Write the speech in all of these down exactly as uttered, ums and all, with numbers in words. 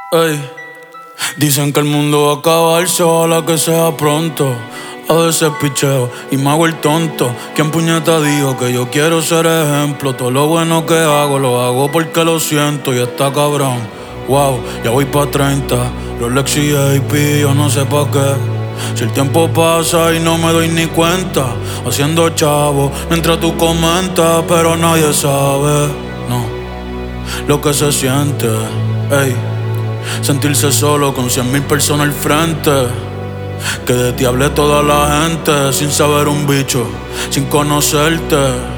Ey, dicen que el mundo va a acabarse, ojalá que sea pronto. A veces picheo y me hago el tonto. ¿Quién puñeta dijo que yo quiero ser ejemplo? Todo lo bueno que hago, lo hago porque lo siento y está cabrón. Wow, ya voy pa' treinta, Rolex y A P, yo no sé pa' qué. Si el tiempo pasa y no me doy ni cuenta, haciendo chavo mientras tú comentas, pero nadie sabe, no, lo que se siente, ey. Sentirse solo con cien mil personas al frente. Que de ti hable toda la gente sin saber un bicho, sin conocerte.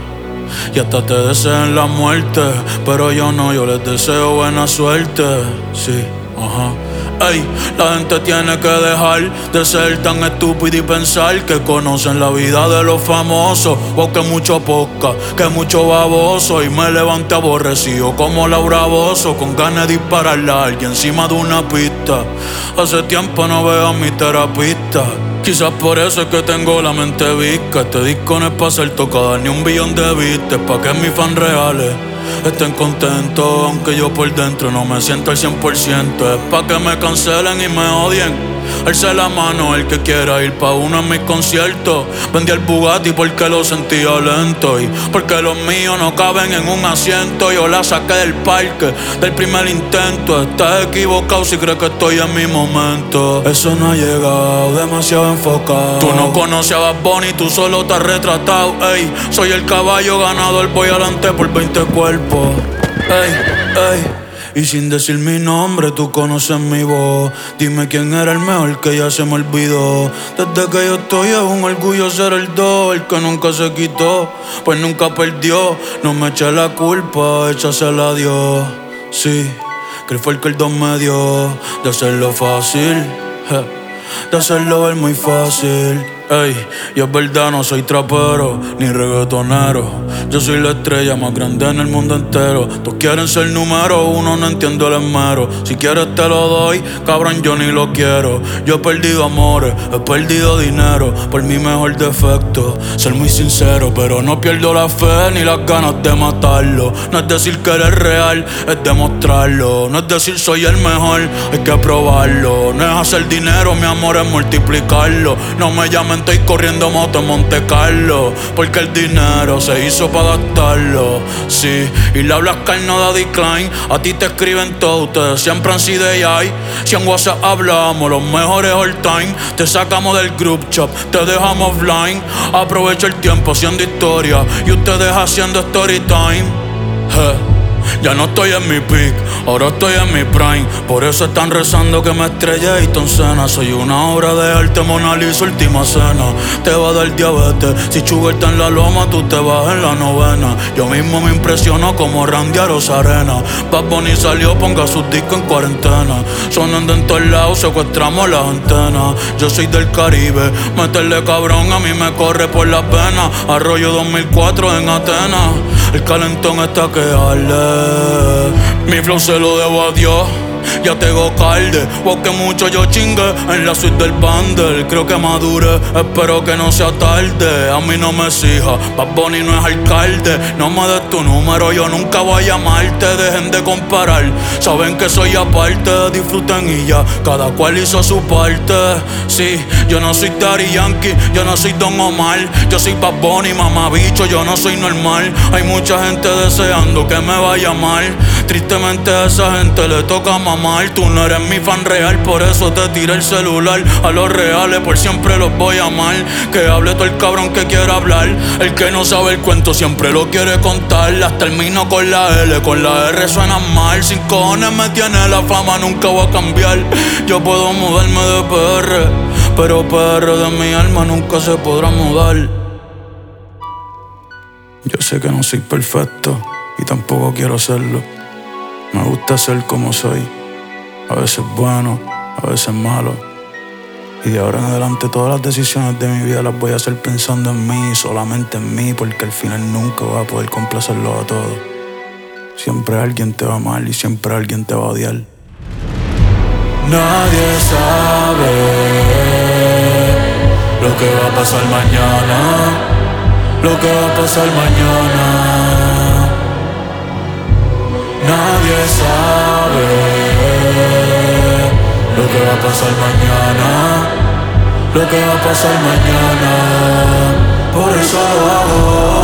Y hasta te deseen la muerte, pero yo no, yo les deseo buena suerte. Sí, ajá. Ey, la gente tiene que dejar de ser tan estúpida y pensar que conocen la vida de los famosos. O que mucho poca, que mucho baboso. Y me levanté aborrecido como Laura Bozzo, con ganas de dispararle a alguien encima de una pista. Hace tiempo no veo a mi terapista. Quizás por eso es que tengo la mente visca. Este disco no es pa' ser tocada ni un billón de vistas, pa' que mis fans reales estén contentos, aunque yo por dentro no me siento al cien por ciento. Es pa' que me cancelen y me odien. Alce la mano el que quiera ir pa' uno de mis conciertos. Vendí el Bugatti porque lo sentía lento y porque los míos no caben en un asiento. Yo la saqué del parque del primer intento. Estás equivocado si crees que estoy en mi momento. Eso no ha llegado, demasiado enfocado. Tú no conoces a Bad Bunny, tú solo te has retratado. Ey, soy el caballo ganador, voy adelante por veinte cuerpos. Ey, ey. Y sin decir mi nombre, tú conoces mi voz. Dime quién era el mejor que ya se me olvidó. Desde que yo estoy es un orgullo ser el dos. El que nunca se quitó, pues nunca perdió. No me eché la culpa, échasela a Dios. Sí, que él fue el que el dos me dio. De hacerlo fácil, je, de hacerlo ver muy fácil. Ey, y es verdad, no soy trapero ni reggaetonero. Yo soy la estrella más grande en el mundo entero. Todos quieren ser número uno, no entiendo el esmero. Si quieres te lo doy, cabrón, yo ni lo quiero. Yo he perdido amores, he perdido dinero por mi mejor defecto, ser muy sincero. Pero no pierdo la fe ni las ganas de matarlo. No es decir que eres real, es demostrarlo. No es decir soy el mejor, hay que probarlo. No es hacer dinero, mi amor, es multiplicarlo. No me llamen, estoy corriendo moto en Monte Carlo, porque el dinero se hizo para gastarlo. Sí, y la Blascar no da decline. A ti te escriben todo, ustedes siempre han sido A I. Si en WhatsApp hablamos, los mejores all time. Te sacamos del group chat, te dejamos offline. Aprovecho el tiempo haciendo historia y ustedes haciendo story time. Je. Ya no estoy en mi peak, ahora estoy en mi prime. Por eso están rezando que me estrelle y Cena. Soy una obra de arte, Mona Lisa, última cena. Te va a dar diabetes, si Sugar está en la loma, tú te vas en la novena. Yo mismo me impresiono como Randy a Rosarena. Bad Bunny salió, ponga sus discos en cuarentena. Sonando en todos lados, secuestramos las antenas. Yo soy del Caribe, meterle cabrón a mí me corre por las venas. Arroyo dos mil cuatro en Atenas, el calentón está que arde. Mi flow se lo debo a Dios, ya tengo calde. Porque mucho yo chingue en la suite del bundle. Creo que madure, espero que no sea tarde. A mí no me exija, Bad Bunny no es alcalde. No me des tu número, yo nunca voy a llamarte. Dejen de comparar, saben que soy aparte. Disfruten y ya, cada cual hizo su parte. Sí, yo no soy Daddy Yankee, yo no soy Don Omar. Yo soy Bad Bunny, mamabicho, yo no soy normal. Hay mucha gente deseando que me vaya mal. Tristemente a esa gente le toca mamar. Tú no eres mi fan real, por eso te tiré el celular. A los reales por siempre los voy a amar. Que hable todo el cabrón que quiera hablar. El que no sabe el cuento siempre lo quiere contar. Las termino con la L, con la R suenan mal. Sin cojones me tiene la fama, nunca voy a cambiar. Yo puedo mudarme de P R, pero P R de mi alma nunca se podrá mudar. Yo sé que no soy perfecto y tampoco quiero serlo. Me gusta ser como soy, a veces bueno, a veces malo. Y de ahora en adelante todas las decisiones de mi vida las voy a hacer pensando en mí, solamente en mí, porque al final nunca voy a poder complacerlo a todos. Siempre alguien te va a amar y siempre alguien te va a odiar. Nadie sabe lo que va a pasar mañana, lo que va a pasar mañana. Nadie sabe pasar mañana, lo que va a pasar mañana. Por eso lo hago.